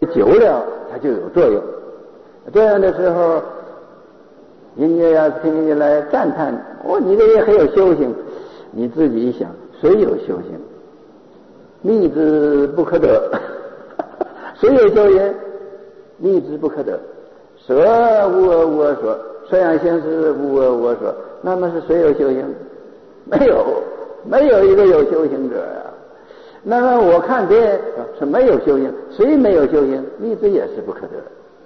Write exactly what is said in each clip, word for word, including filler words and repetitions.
久了它就有作用。这样的时候，人家要听起来赞叹，哦，你这也很有修行。你自己一想，谁有修行？逆之不可得。谁有修行？逆之不可得。舍无我无我说，摄养行识无我无我说。那么是谁有修行？没有，没有一个有修行者啊。那么我看别人是没有修行，谁没有修行？逆之也是不可得。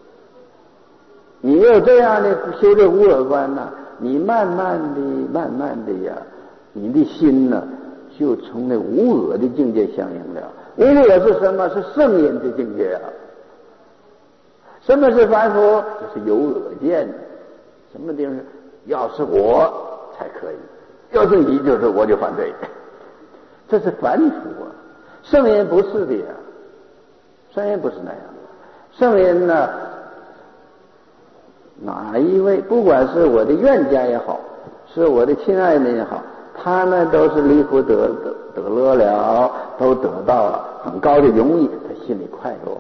你有这样的修这无我观呢、啊，你慢慢的、慢慢的呀，你的心呢，就从那无我的境界相应了。无我是什么？是圣因的境界啊。什么是凡夫？就是有我见。什么地方？要是我才可以，要是你就是我就反对。这是凡夫啊。圣因不是的呀，圣因不是那样的。圣因呢？哪一位，不管是我的冤家也好，是我的亲爱人也好，他们都是离苦得得得乐了，都得到了很高的荣誉，他心里快乐，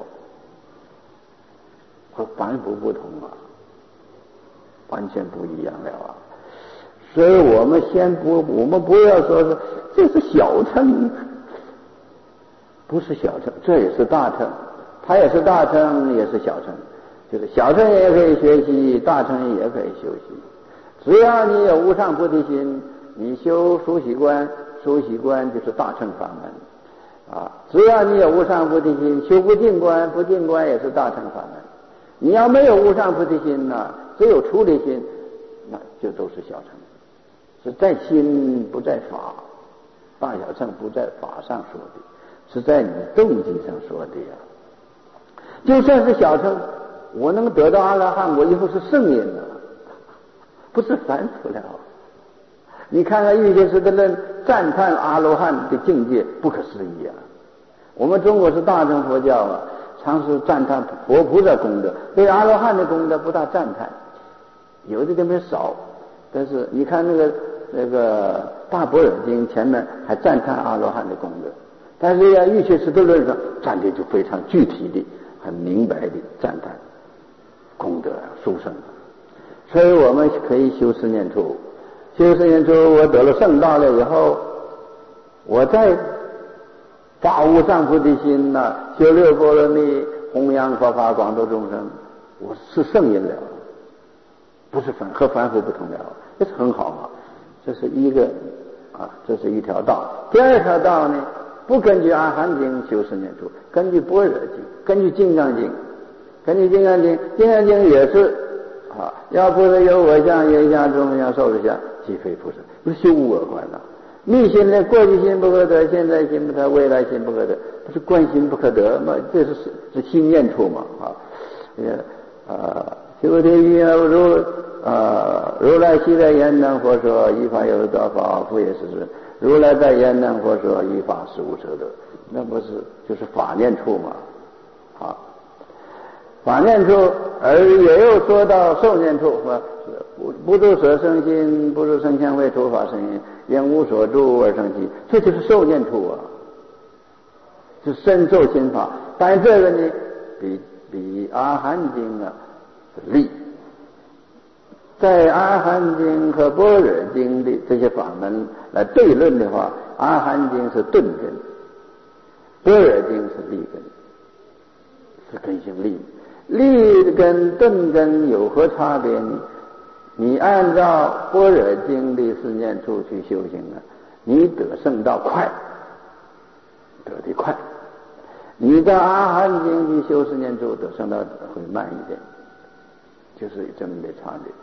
和凡夫不同啊，完全不一样了啊。所以我们先不，我们不要说是这是小乘，不是小乘，这也是大乘，它也是大乘，也是小乘。就是小乘也可以学习，大乘也可以修习。只要你有无上菩提心，你修熟习观，熟习观就是大乘法门啊。只要你有无上菩提心，修不净观，不净观也是大乘法门。你要没有无上菩提心呢、啊，只有出离心，那就都是小乘。是在心不在法，大小乘不在法上说的，是在你动机上说的呀。就算是小乘，我能得到阿罗汉，我以后是圣人了，不是凡夫了。你看看玉学士的人赞叹阿罗汉的境界，不可思议啊！我们中国是大乘佛教啊，常是赞叹佛菩萨功德，对阿罗汉的功德不大赞叹，有的地方少。但是你看那个那个大般若经前面还赞叹阿罗汉的功德，但是呀，玉学士的论上赞的就非常具体的、很明白的赞叹功德殊胜。所以我们可以修十念处，修十念处，我得了圣道了以后，我再发无上菩提心呐、啊，修六波罗蜜，弘扬佛法，广度众生，我是圣人了，不是凡和凡夫不同了，这是很好嘛。这是一个啊，这是一条道。第二条道呢，不根据阿含经修十念处，根据般若经，根据金刚经，根据金刚经，金刚经也是啊，要菩萨有我相、言相、众相、寿者相，即非菩萨，不是修无我观了。密心呢，过去心不可得，现在心不可得，未来心不可得，不是观心不可得嘛？这是是心念处嘛？啊，呃啊，修天云如啊，如来昔在言能佛说，依法有道法，复也是是。如来在言能佛说，依法实无舍得，那不是就是法念处嘛？啊，法念处，而也有说到受念处，说不不住舍生心，不住声香味触法声音，因无所住而生起，这就是受念处啊，是深受心法。但这个呢，比比阿含经啊利。在阿含经和般若经的这些法门来对论的话，阿含经是顿根，般若经是利根，是根性利。利根顿根有何差别呢？你按照般若经的四念处去修行啊，你得圣道快，得的快；你在阿含经去修四念处，得圣道会慢一点，就是这么的差别。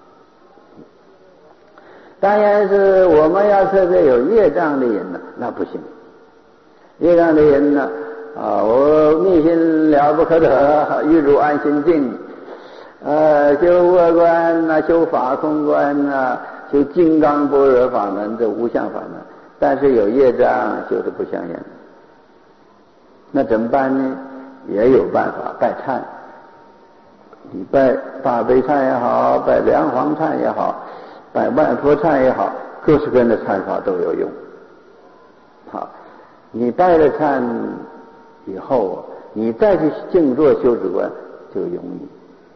当然是我们要特别有业障的人呢，那不行。业障的人呢，啊，我密心了不可得，欲入安心境，呃，修无我观呐，修法空观呐，修金刚般若法门，这无相法门，但是有业障，修的不相应。那怎么办呢？也有办法，拜忏。你拜大悲忏也好，拜梁皇忏也好，拜万佛忏也好，各式各样的忏法都有用。好，你拜了忏以后， 你再去静坐修止观就容易。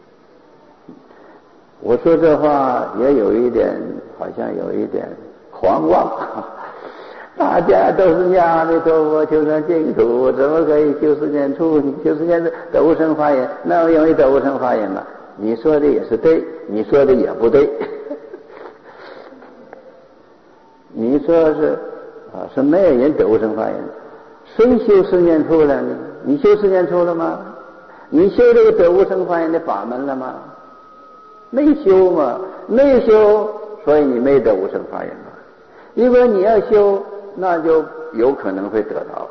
我说这话也有一点，好像有一点狂妄。大家都是念阿弥陀佛求生净土，怎么可以修十念处？修十念得无生法眼，那么容易得无生法眼吗？你说的也是对，你说的也不对。你说是啊，是没有人得无生法眼，谁修十念处了呢？你修十念处了吗？你修这个得无生法眼的法门了吗？没修嘛，没修，所以你没得无生法眼嘛。如果你要修，那就有可能会得到。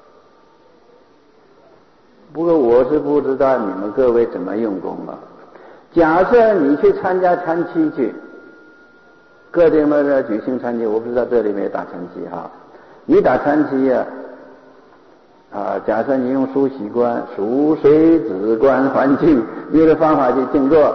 不过我是不知道你们各位怎么用功啊。假设你去参加禅期去，各地方的举行禅期，我不知道这里没打禅期哈。你打禅期啊，啊，假设你用梳洗观、梳水止观、环境，你的方法去静坐，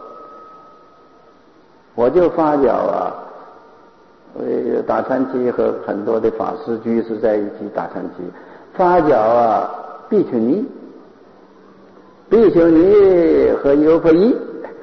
我就发表啊。呃，打禅期和很多的法师居士在一起打禅期，发表啊，比丘尼、比丘尼和优婆夷，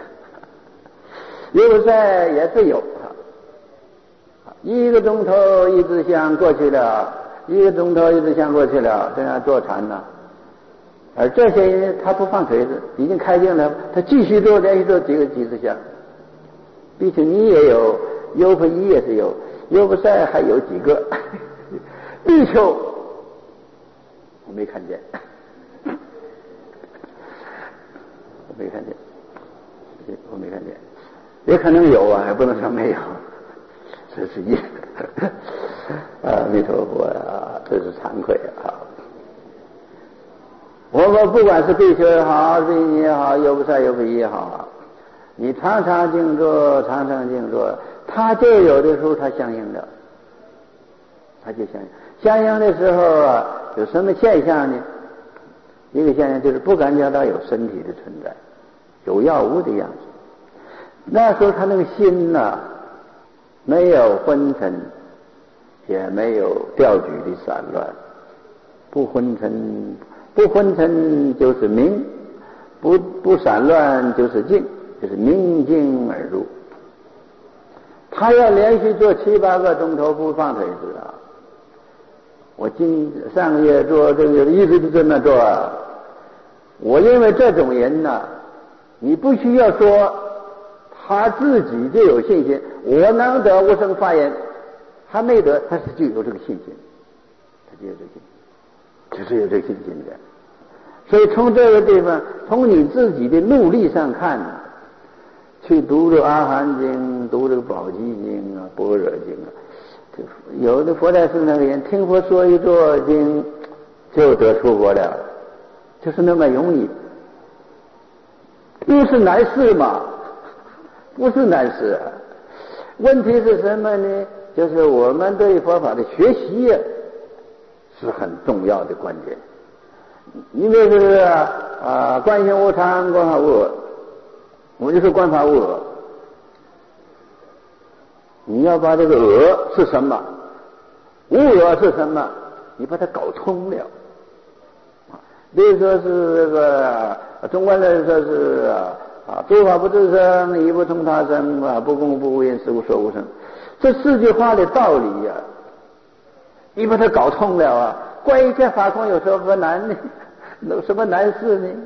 优婆塞也是有，一个钟头一支香过去了，一个钟头一支香过去了，这样坐禅呢。而这些人他不放锤子，已经开静了，他继续做，连续做几个几支香。比丘尼也有。优婆夷也是有，优婆塞还有几个，比丘我没看见，我没看见，我没看见，也可能有啊，也不能说没有，这是一，阿弥陀佛啊，这是惭愧啊。我们不管是比丘也好，比丘尼也好，优婆塞、优婆夷也好，你常常静坐，常常静坐。他就有的时候他相应的，他就相应。相应的时候啊，有什么现象呢？一个现象就是不感觉到有身体的存在，有药物的样子。那时候他那个心呐、啊，没有昏沉，也没有调举的散乱，不昏沉，不昏沉就是明，不不散乱就是静，就是明静而入。他要连续做七八个钟头不放腿子啊！我今上个月做这个月一直就这么做啊！我认为这种人呢、啊，你不需要说他自己就有信心，我能得无生法眼，他没得，他是就有这个信心，他就有这个信心，只是有这个信心的。所以从这个地方，从你自己的努力上看呢、啊。去读这个阿含经，读这个宝积经啊、般若经啊，有的佛在寺那个人听佛说一座经，就得出国了，就是那么容易，不是难事嘛，不是难事啊。问题是什么呢？就是我们对佛法的学习是很重要的关键。因为是啊，观行无常，观法无我。我就是观法无我，你要把这个我是什么，无我是什么，你把它搞通了。比如说是这个中观的说是啊，诸法不自生，亦不从他生啊，不共不无因，实无所无生。这四句话的道理呀、啊，你把它搞通了啊，观一切法空有什么难呢？有什么难事呢？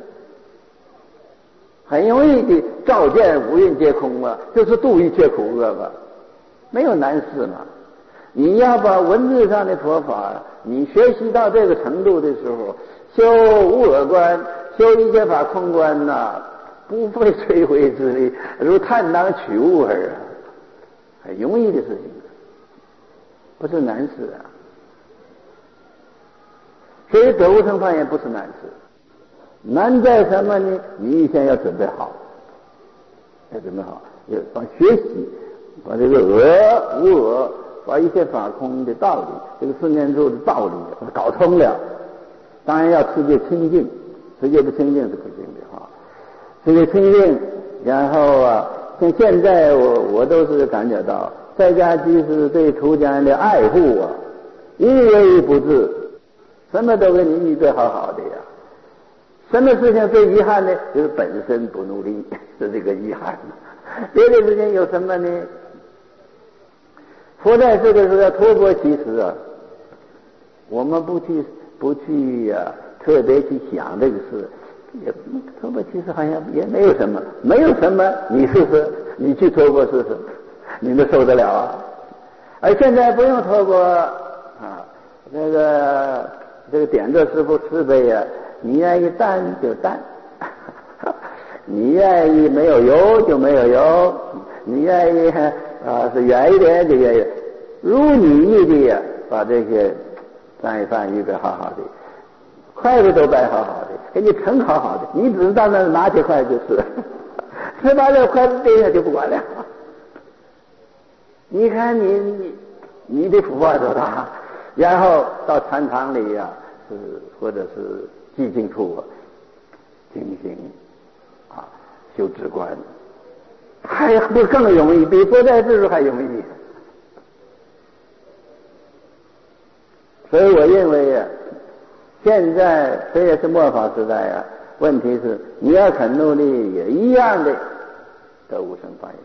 很容易的照见五蕴皆空啊，就是度一切苦厄嘛，没有难事嘛。你要把文字上的佛法，你学习到这个程度的时候，修无我观，修一切法空观呐、啊，不费吹灰之力，如探囊取物耳啊，很容易的事情，不是难事啊。所以得无生法眼不是难事。难在什么呢？你先要准备好，要准备好，要把学习，把这个我无我，把一切法空的道理，这个四念处的道理把它搞通了。当然要世界清净，世界不清净是不行的哈。世界清净，然后啊，像现在我我都是感觉到，在家居士对出家人的爱护啊，一微不至，什么都给你预备好好的呀。 什么事情最遗憾呢？就是本身不努力，是这个遗憾。别的事情有什么呢？佛在这个时候要托钵乞食啊，我们不去不去呀、啊，特别去想这个事，也托钵乞食好像也没有什么，没有什么，你试试，你去托钵试试，你能受得了啊？而现在不用托钵啊，那个这个点着师傅慈悲呀、啊，你愿意淡就淡，你愿意没有油就没有油，你愿意啊是远一点就远一点，如你意的呀，把这些饭一饭预备好好的，筷子都摆好好的，给你盛好好的，你只是到那拿起筷子就吃，吃把这筷子丢下就不管了。你看你你你的福报多大，然后到禅堂里呀、啊，是或者是寂静处啊，进行啊修止观，还不更容易，比佛在之处还容易。所以我认为啊，现在虽然是末法时代啊，问题是你要肯努力，也一样的得无生法印。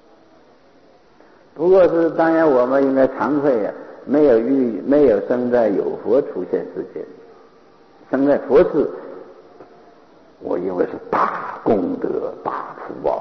不过是当然，我们应该惭愧啊，没有遇没有生在有佛出现世间，生在佛世，我认为是大功德、大福报。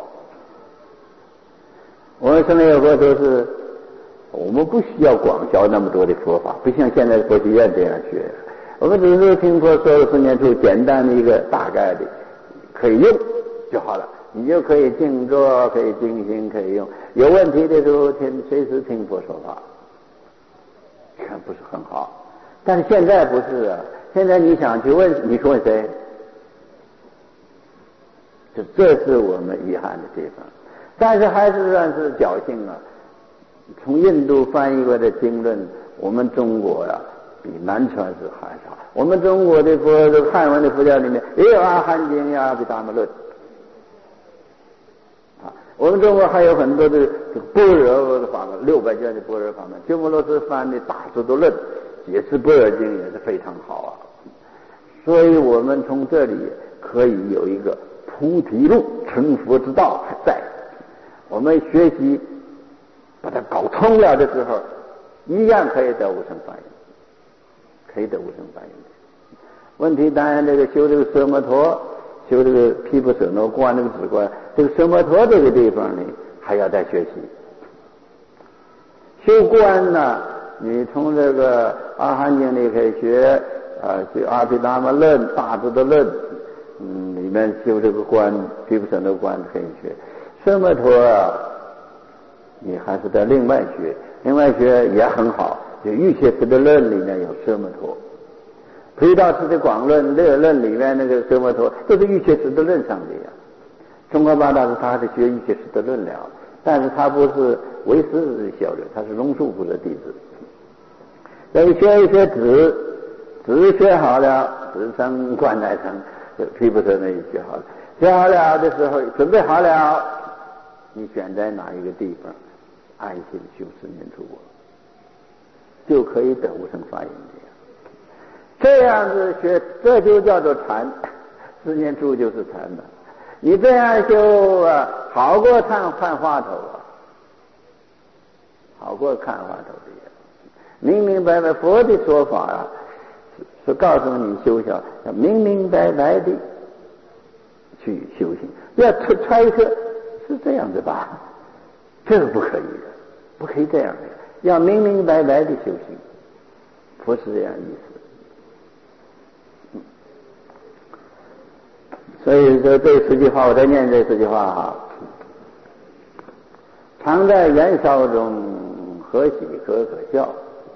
我们生在有佛都是，我们不需要广教那么多的佛法，不像现在佛学院这样学，我们只是听佛说的四念处简单的一个大概的，可以用就好了。你就可以静坐，可以静心，可以用。有问题的时候听，随时听佛说法，看不是很好。但是现在不是啊，现在你想去问，你问谁？这这是我们遗憾的地方。但是还是算是侥幸啊。从印度翻译过的经论，我们中国呀、啊，比南传是还少。我们中国的佛，这个汉文的佛教里面也有阿含经呀、阿毗达摩论。我们中国还有很多的般若的法门，六百卷的般若法门，鸠摩罗什翻的大智度论解释般若经也是非常好啊。所以我们从这里可以有一个菩提路成佛之道还在，我们学习把它搞通了的时候，一样可以得无生法印，可以得无生法印。问题当然这个修这个奢摩陀，修这个毗婆舍那观这个止观，这个奢摩陀这个地方呢还要再学习。修观呢，你从这个阿含经里可以学啊，学阿毗达摩论、大智度论，嗯，里面修这个观，毗婆舍那观可以学。奢摩陀啊，你还是得另外学，另外学也很好。就玉切师的论里面有奢摩陀。菩提道师的广论、略论里面那个奢摩陀都是玉切师的论上的呀。中国八大师他是学玉切师的论了，但是他不是唯识的小人，他是龙树菩萨弟子。所以学一学止，止学好了，止成观乃成，毗婆舍那一学好了，学好了的时候，准备好了，你选在哪一个地方安心修十年出国，就可以得无生法印的。这样子学，这就叫做禅，十年处就是禅了。你这样修啊，好过看看花头啊，好过看花头的呀。明明白白佛的说法啊，是是告诉你修行，要明明白白的去修行。要揣测是这样子吧，这个不可以的，不可以这样的，要明明白白的修行。佛是这样意思。所以说这十句话，我再念这十句话哈。常在燃烧中，何喜何可笑？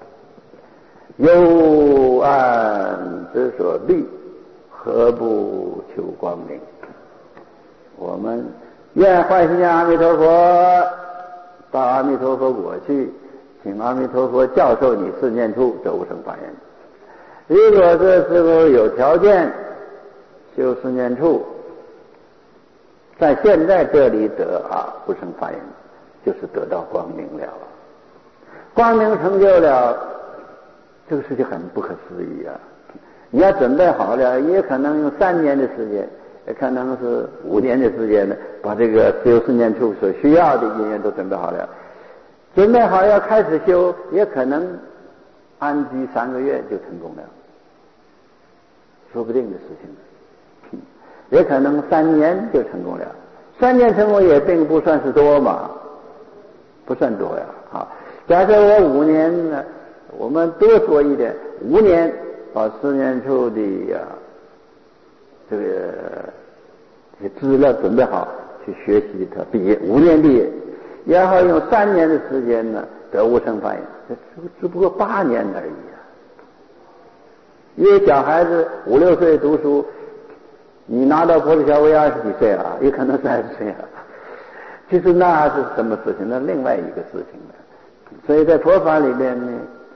幽暗之所避，何不求光明？我们愿欢喜阿弥陀佛，到阿弥陀佛国去，请阿弥陀佛教授你四念处得无生法印。如果这时候有条件修四念处，在现在这里得啊无生法印，就是得到光明了。光明成就了，这个事情很不可思议啊！ 你要准备好了，也可能用三年的时间，也可能是五年的时间呢，把这个修四念处所需要的因缘都准备好了。准备好要开始修，也可能安居三个月就成功了，说不定的事情。也可能三年就成功了，三年成功也并不算是多嘛，不算多呀。好，假设我五年呢，我们多说一点，五年把四念处的呀、啊、这个这个资料准备好，去学习它，毕业五年毕业，然后用三年的时间呢得无生法眼，这只不过八年而已啊。因为小孩子五六岁读书，你拿到菩提小位二十几岁啊，也可能三十岁啊。其实那是什么事情？那另外一个事情了。所以在佛法里边呢，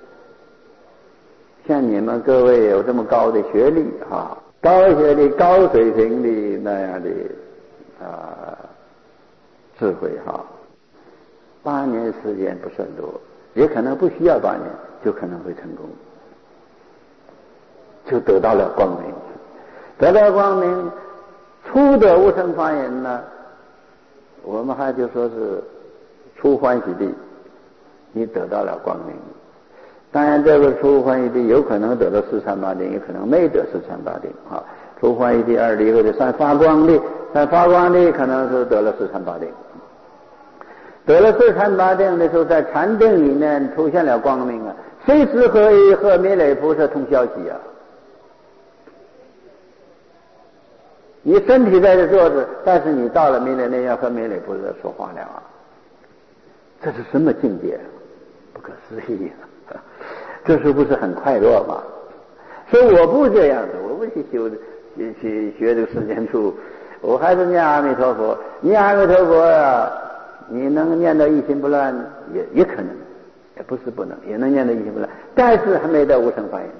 像你们各位有这么高的学历啊，高学历、高水平的那样的啊智慧哈，八年时间不算多，也可能不需要八年就可能会成功，就得到了光明。得到光明，初得无生法眼呢，我们还就说是初欢喜地，你得到了光明。当然这个初欢喜地有可能得到四禅八定，也可能没得四禅八定啊。初欢喜地、二离或者三发光地，三发光地可能是得了四禅八定。得了四禅八定的时候，在禅定里面出现了光明啊，随时可以和弥勒菩萨通消息啊。你身体在这坐着，但是你到了弥勒那要和弥勒菩萨说话了啊，这是什么境界？不可思议啊！这是不是很快乐嘛？所以我不这样子，我不去修去去学这个世间处，我还是念阿弥陀佛。念阿弥陀佛啊，你能念到一心不乱，也也可能，也不是不能，也能念到一心不乱，但是还没得无生法眼，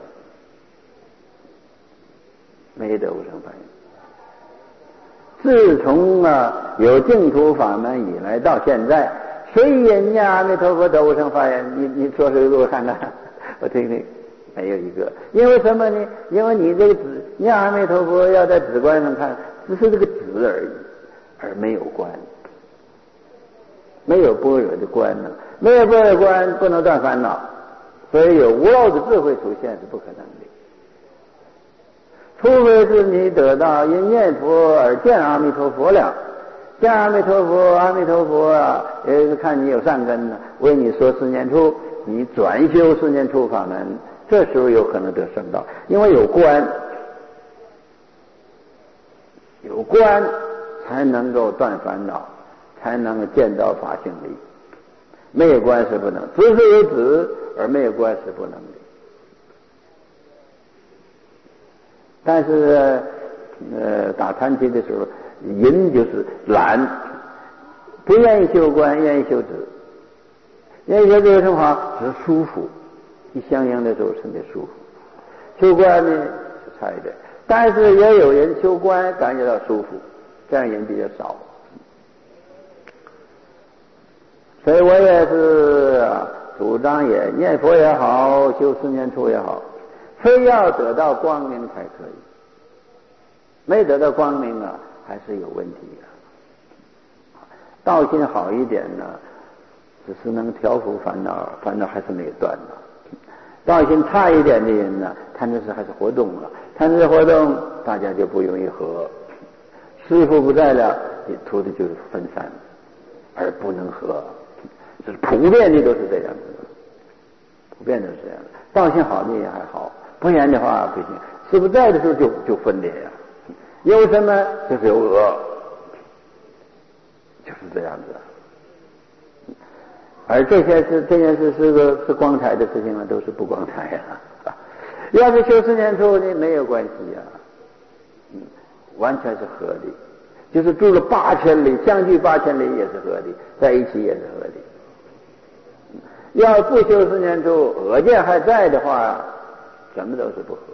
没得无生法眼。自从啊有净土法门以来到现在，谁也念阿弥陀佛得无生法眼？你你说谁给我看看，我听听，没有一个。因为什么呢？因为你这个指念阿弥陀佛要在指观上看，只是这个指而已，而没有观，没有般若的观呢，没有般若观不能断烦恼，所以有无漏的智慧出现是不可能的。除非是你得到因念佛而见阿弥陀佛了，见阿弥陀佛，阿弥陀佛啊，也是看你有善根呢，为你说四念处，你转修四念处法门，这时候有可能得圣道，因为有观，有观才能够断烦恼，才能够见到法性理，没有观是不能，只是有指而没有观是不能的。但是呃打禅期的时候，人就是懒，不愿意修观，愿意修止，愿意修这个什么只是舒服，一相应的时候特别舒服。修观呢是差一点，但是也有人修观感觉到舒服，这样人比较少。所以我也是主张也念佛也好，修四念处也好，非要得到光明才可以，没得到光明啊，还是有问题的。道心好一点呢，只是能调伏烦恼，烦恼还是没有断的。道心差一点的人呢，贪嗔痴还是活动了，贪嗔痴活动，大家就不容易和。师父不在了，你图的就是分散，而不能和。这是普遍的都是这样子的，普遍都是这样的。道心好的也还好，不然的话不行。师父在的时候就就分裂呀、啊，有什么就是有恶，就是这样子。而这些事，这件事是个是光彩的事情啊，都是不光彩呀、啊。要是修四念处呢，没有关系呀、啊，嗯，完全是合理。就是住了八千里，相距八千里也是合理，在一起也是合理。要不修四念处，恶见还在的话，什么都是不合。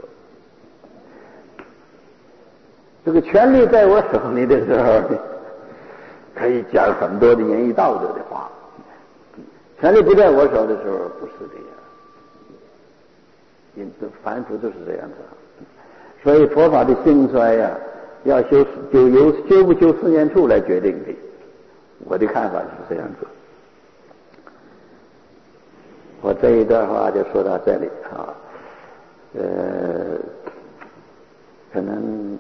这个权力在我手里的时候，可以讲很多的仁义道德的话；权力不在我手的时候，不是这样。因此，凡夫都是这样子。 所以佛法的兴衰呀、啊，要修就由修不修四念处来决定的。我的看法是这样子。我这一段话就说到这里啊，呃，可能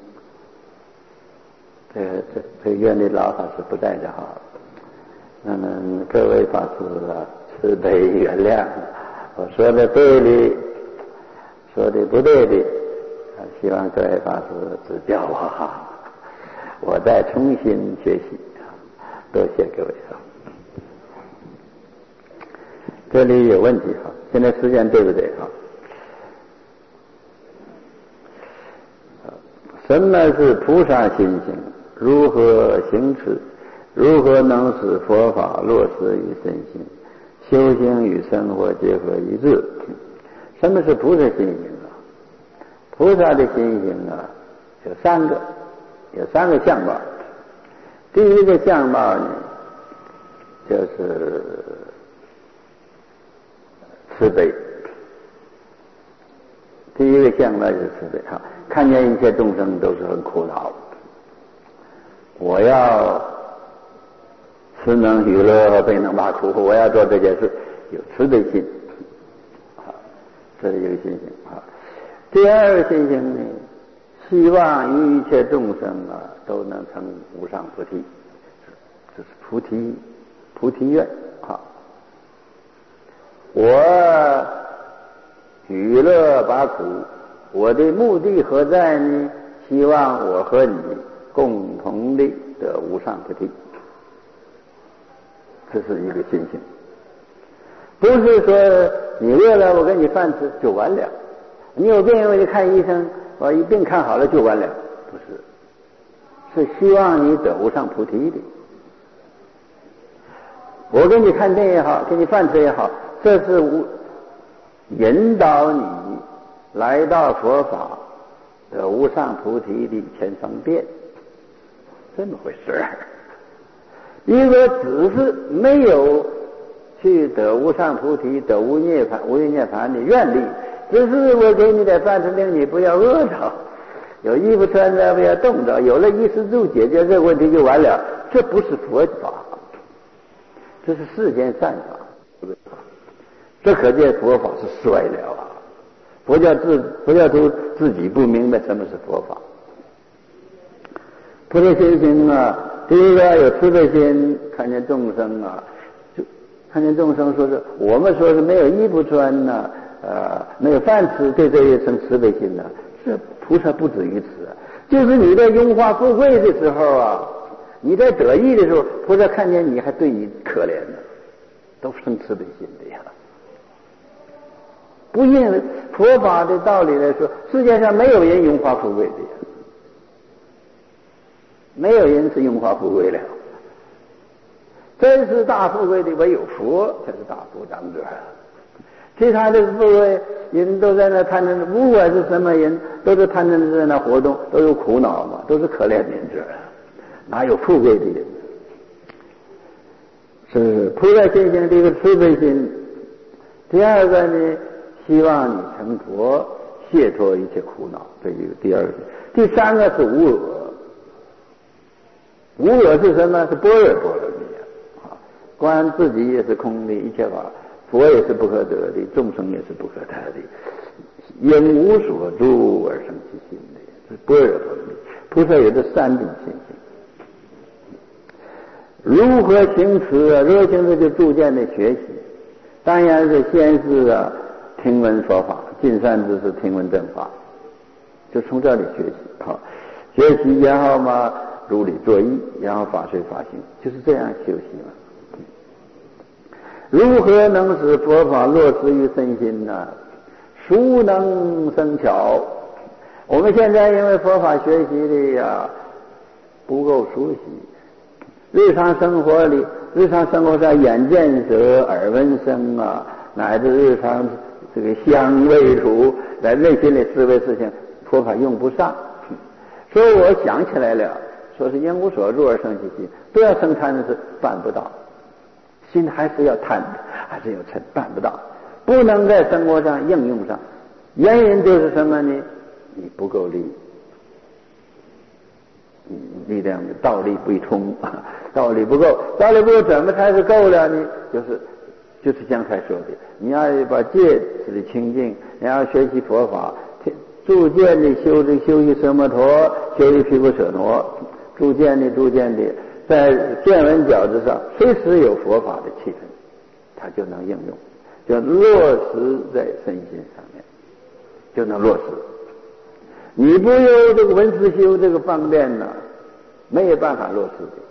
这这这院里老法师不在就好了。那么各位法师啊，慈悲原谅，我说的对的，说的不对的，希望各位法师指教我哈，我再重新学习。多谢各位啊！这里有问题哈，现在时间对不对哈？什么是菩萨心性？如何行持？如何能使佛法落实于身心？修行与生活结合一致？什么是菩萨心性啊？菩萨的心性啊，有三个，有三个相貌。第一个相貌呢，就是慈悲。第一个相貌就是慈悲哈，看见一切众生都是很苦恼，我要慈能娱乐，悲能拔苦，我要做这件事，有慈悲心，啊，这是一个心性啊。第二个心性呢，希望于一切众生啊都能成无上菩提，这是菩提菩提愿啊。我娱乐拔苦，我的目的何在呢？希望我和你共同的得无上菩提，这是一个心性。不是说你饿了我给你饭吃就完了，你有病我去看医生，我一病看好了就完了，不是，是希望你得无上菩提的。我给你看病也好，给你饭吃也好，这是无引导你来到佛法的无上菩提的前方便，这么回事儿。如果只是没有去得无上菩提、得无涅槃、无余涅槃的愿力，只是我给你点饭吃，令你不要饿着，有衣服穿着不要冻着，有了衣食住解决这个问题就完了，这不是佛法，这是世间善法。这可见佛法是衰了啊！佛教自佛教徒自己不明白什么是佛法。菩提心性啊，第一个有慈悲心，看见众生啊，就看见众生说是我们说是没有衣服穿呐、啊，呃，没有饭吃，对这一生慈悲心呐、啊，这菩萨不止于此啊。就是你在荣华富贵的时候啊，你在得意的时候，菩萨看见你还对你可怜呢，都生慈悲心的呀。不因为佛法的道理来说，世界上没有人荣华富贵的呀，没有人是荣华富贵了。真是大富贵的唯有佛才是大富长者，其他的富贵人都在那贪着，不管是什么人，都是贪着在那活动，都有苦恼嘛，都是可怜人者，哪有富贵的人？是菩萨心性，这个慈悲心。第二个呢，希望你成佛，解脱一切苦恼，这个第二个。第三个是无我，无我是什么？是般若波罗蜜啊！观自己也是空的，一切法，佛也是不可得的，众生也是不可得的，因无所住而生其心的，是般若波罗蜜。菩萨有这三种心性。如何行持啊？如何行持就逐渐的学习，当然是先是啊听闻佛法，尽善知识，听闻正法，就从这里学习好，学习然后嘛如理作意，然后法随法行，就是这样修习嘛。如何能使佛法落实于身心呢？熟能生巧。我们现在因为佛法学习的呀不够熟悉，日常生活里，日常生活上眼见舌、耳闻声啊，乃至日常这个香味触，在内心里思维事情，佛法用不上。所以我想起来了，说是因无所住而生其心，不要生贪的事，办不到。心还是要贪，还是要嗔，办不到，不能在生活上应用上。原因就是什么呢？ 你不够力，力量的道力不充，道力不够，道力不够怎么才是够了？你就是就是刚才说的，你要把戒持的清净，你要学习佛法，逐渐的修这修习奢摩陀，修习毗婆舍那，逐渐的逐渐的在见闻觉知上随时有佛法的气氛，它就能应用，就落实在身心上面，就能落实。你不有这个文思修这个方面呢，没有办法落实的。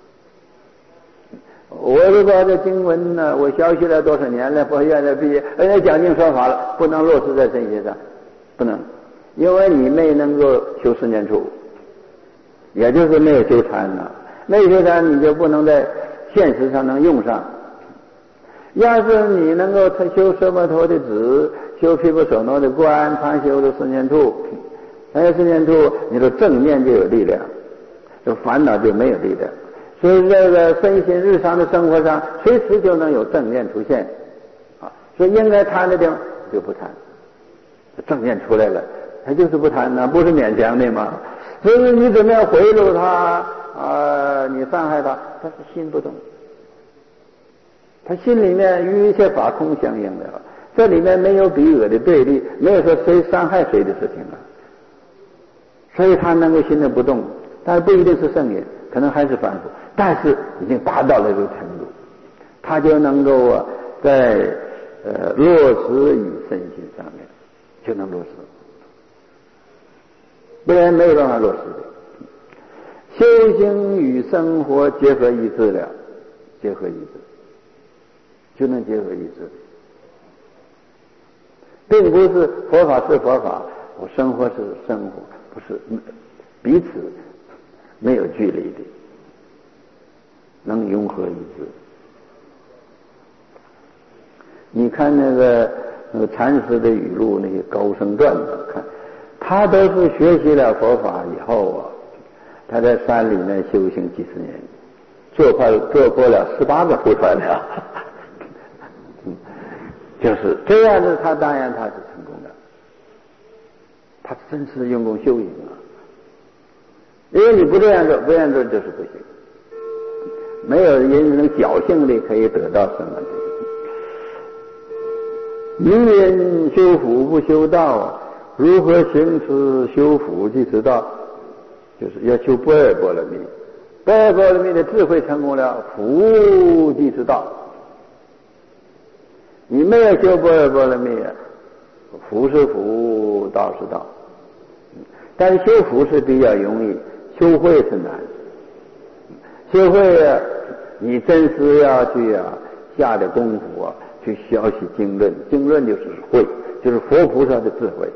我如果这经文呢，我学习了多少年了，佛学院的毕业，人家讲经说法了，不能落实在身心上，不能，因为你没能够修四念处，也就是没有修禅呢，没有修禅你就不能在现实上能用上。要是你能够修奢摩陀的止，修毗婆舍那的观，常修的四念处，还有四念处，你的正念就有力量，这烦恼就没有力量。所以这个身心日常的生活上，随时就能有正念出现啊。所以应该贪的地方就不贪，正念出来了，他就是不贪呢，不是勉强的嘛。所以你怎么样回路他啊、呃？你伤害他，他是心不动，他心里面与一切法空相应的，这里面没有彼我的对立，没有说谁伤害谁的事情啊。所以他能够心里不动，但是不一定是圣人，可能还是凡夫，但是已经达到了这个程度，他就能够啊，在呃落实于身心上面，就能落实，不然没有办法落实的。修行与生活结合一致了，结合一致，就能结合一致，并不是佛法是佛法，我生活是生活，不是彼此没有距离的，能融合一致。你看那个那个禅师的语录，那些高僧传的，看他都是学习了佛法以后啊，他在山里面修行几十年，做过做过了十八个佛传了，就是这样子，他当然他是成功的，他真是用功修行啊。因为你不这样做，不这样做就是不行，没有人能侥幸的可以得到什么的。迷人修福不修道，如何行持修福即知道？就是要修般若波罗蜜，般若波罗蜜的智慧成功了，福即知道。你没有修般若波罗蜜，福是福，道是道。但是修福是比较容易，修慧是难。修慧啊，你真是要去啊下的功夫啊，去学习经论，经论就是慧，就是佛菩萨的智慧。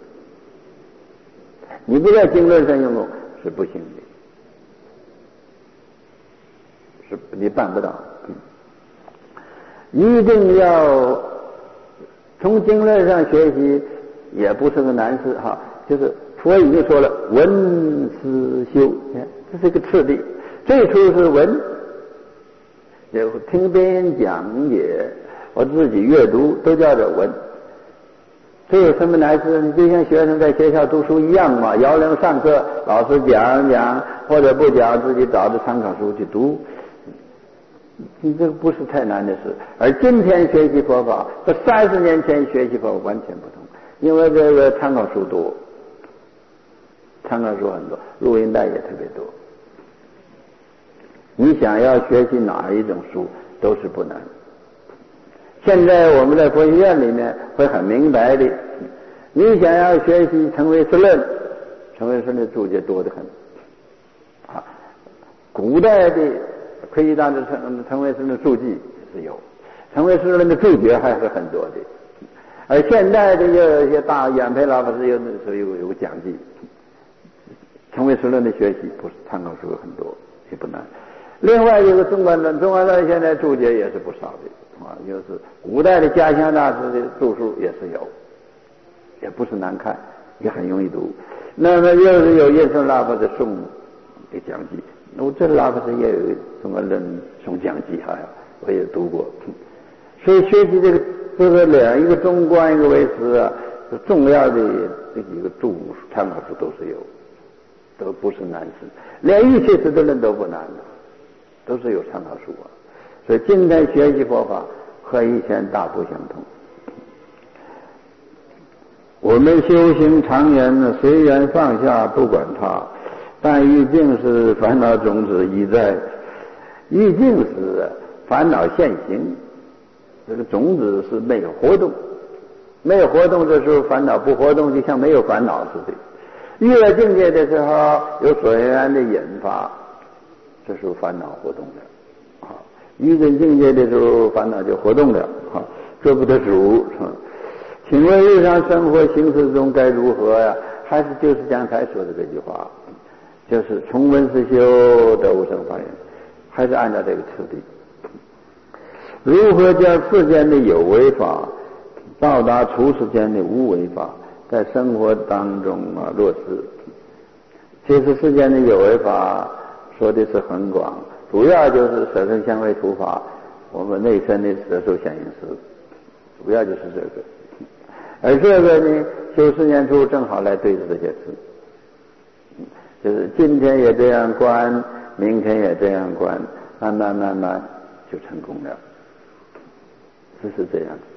你不在经论上用功是不行的，是你办不到。一定要从经论上学习，也不是个难事哈。就是佛已经说了，闻思修，这是一个次第。最初是闻，也听别人讲解，我自己阅读，都叫做闻。这有什么难事？你就像学生在学校读书一样嘛，摇铃上课，老师讲讲或者不讲，自己找着参考书去读。你这个不是太难的事。而今天学习佛法，和三十年前学习佛法完全不同，因为这个参考书多，参考书很多，录音带也特别多。你想要学习哪一种书都是不难。现在我们在佛学院里面会很明白的，你想要学习成唯识论，成唯识论的注解多得很啊。古代的科学大的成成唯识论的注记是有，成唯识论的注解还是很多的。而现在的有一些大演培老法师有的时候有有讲记，成唯识论的学习不是参考书很多，也不难。另外一个中观论，中观论现在注解也是不少的啊，就是古代的家乡大师的著述也是有，也不是难看，也很容易读。那么又是有印顺拉法的宋的讲记，我这拉法师也有中观论宋讲记，好像我也读过。所以学习这个这个两一个中观一个唯识啊， 重要的这几个注参考书都是有，都不是难事，连一切事的人都不难的，都是有参考书啊。所以今天学习佛法和以前大不相同。我们修行常言呢，随缘放下不管它，但欲境是烦恼种子已在，欲境是烦恼现行，这个种子是没有活动，没有活动的时候烦恼不活动，就像没有烦恼似的。遇了境界的时候有所缘的引发，这时候烦恼活动了啊。遇见境界的时候烦恼就活动了啊，做不得主。请问日常生活行事中该如何呀？还是就是刚才说的这句话，就是从闻思修得无生法忍，还是按照这个次第。如何将世间的有为法到达处世间的无为法，在生活当中啊落实？其实世间的有为法说的是很广，主要就是色身香味触法，我们内身的色受想行识，主要就是这个。而这个呢，修十年处正好来对治这些事，就是今天也这样观，明天也这样观，慢慢慢慢就成功了，就是这样子。